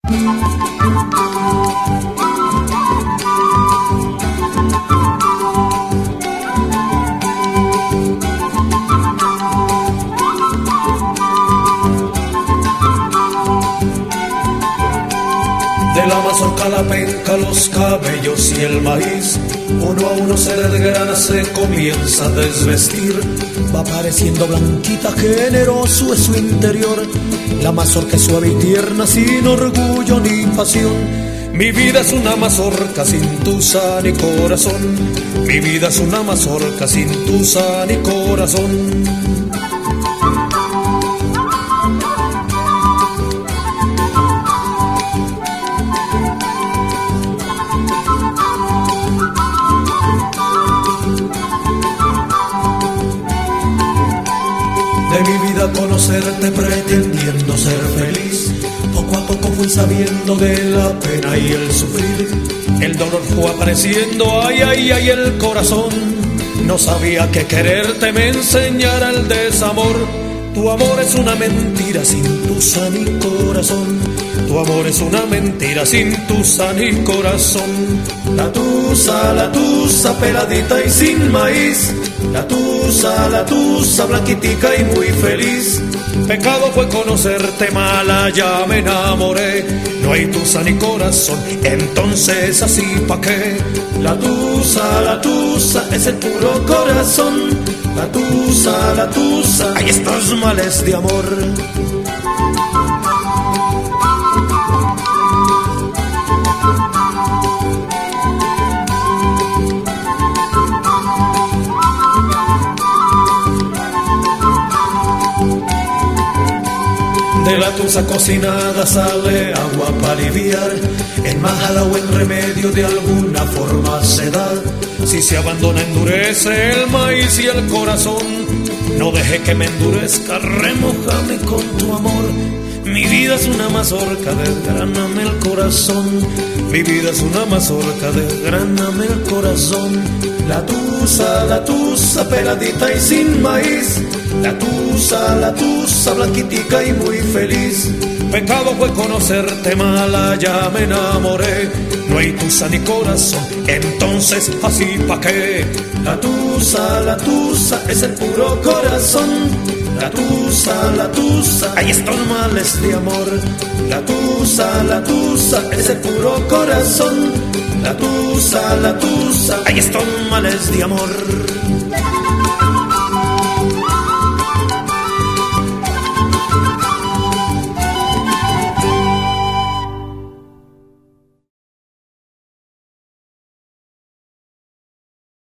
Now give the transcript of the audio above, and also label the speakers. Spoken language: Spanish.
Speaker 1: De la mazorca, la penca, los cabellos y el maíz, uno a uno se desgrana, se comienza a desvestir. Va pareciendo blanquita, generoso es su interior. La mazorca es suave y tierna, sin orgullo ni pasión. Mi vida es una mazorca sin tusa ni corazón. Mi vida es una mazorca sin tusa ni corazón. De mi vida conocerte pretendiendo ser feliz, poco a poco fui sabiendo de la pena y el sufrir. El dolor fue apareciendo, ay, ay, ay, el corazón. No sabía que quererte me enseñara el desamor. Tu amor es una mentira sin tusa ni corazón. Tu amor es una mentira sin tusa ni corazón. La tusa, peladita y sin maíz. La tusa, blanquitica y muy feliz. Pecado fue conocerte, mala, ya me enamoré. No hay tusa ni corazón, entonces así pa' qué. La tusa, es el puro corazón. La tusa, hay estos males de amor. De la tusa cocinada sale agua para aliviar. En majada o en remedio de alguna forma se da. Si se abandona endurece el maíz y el corazón. No deje que me endurezca, remójame con tu amor. Mi vida es una mazorca, desgráname el corazón. Mi vida es una mazorca, desgráname el corazón. La tusa, peladita y sin maíz. La tusa, blanquitica y muy feliz. Pecado fue conocerte, mala, ya me enamoré. No hay tusa ni corazón, entonces así pa' qué. La tusa, es el puro corazón. La tusa, hay estos males de amor. La tusa, es el puro corazón. La tusa, hay estos males de amor.